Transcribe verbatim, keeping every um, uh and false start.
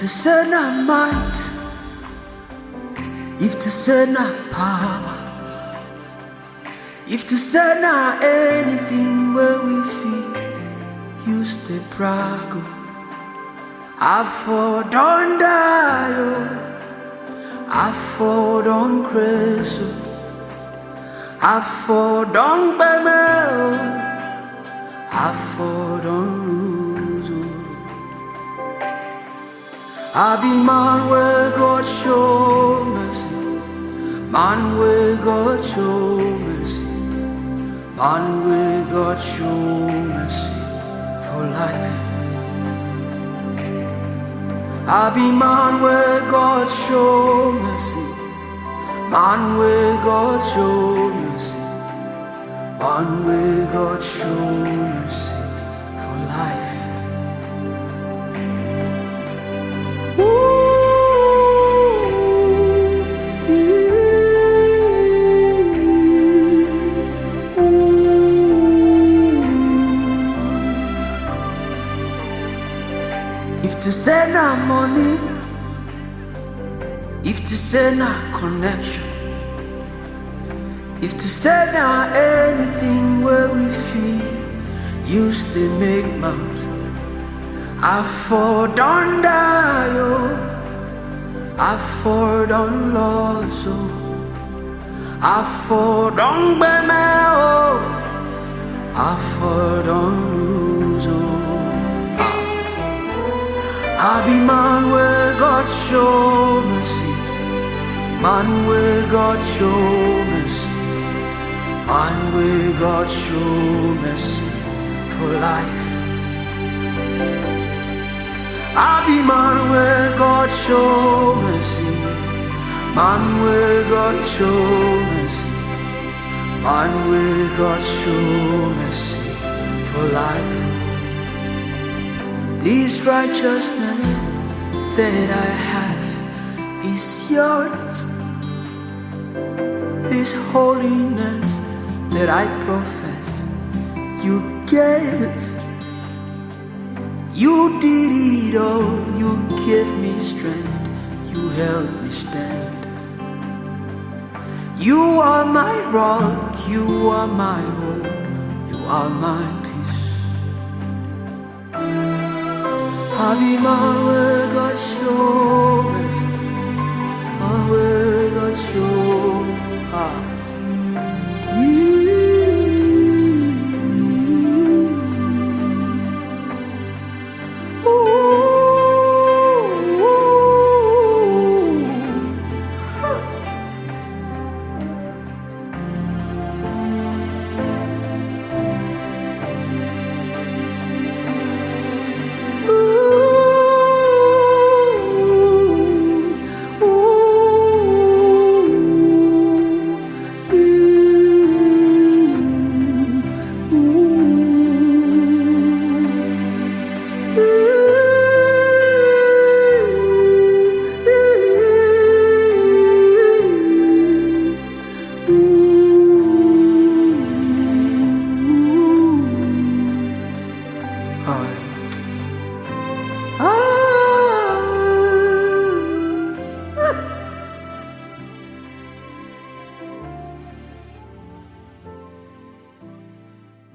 to say not might, if to say not power, if to say not anything where we feel, you stay brag. I for don't die, oh. I for don't crazy, I for don't be me, oh. I for don't lose, oh. I be man where God show mercy, man where God show mercy, man where God show mercy for life. I be man where God show mercy, man where God show mercy, man where God show mercy for life. If to say na money, if to say na connection, if to say na anything where we feel, you still make mount. I for don't die, oh. I for don't lose, oh. I for don't be me, oh. I for don't lose, oh. I be man where God show mercy, man where God show mercy, man where God show mercy for life. I be man where God show mercy, man where God show mercy, man where God show mercy for life. This righteousness that I have is yours. This holiness that I profess, you gave. You did it all, you gave me strength, you helped me stand. You are my rock, you are my hope, you are my peace. I be man where God show mercy, man where God show power.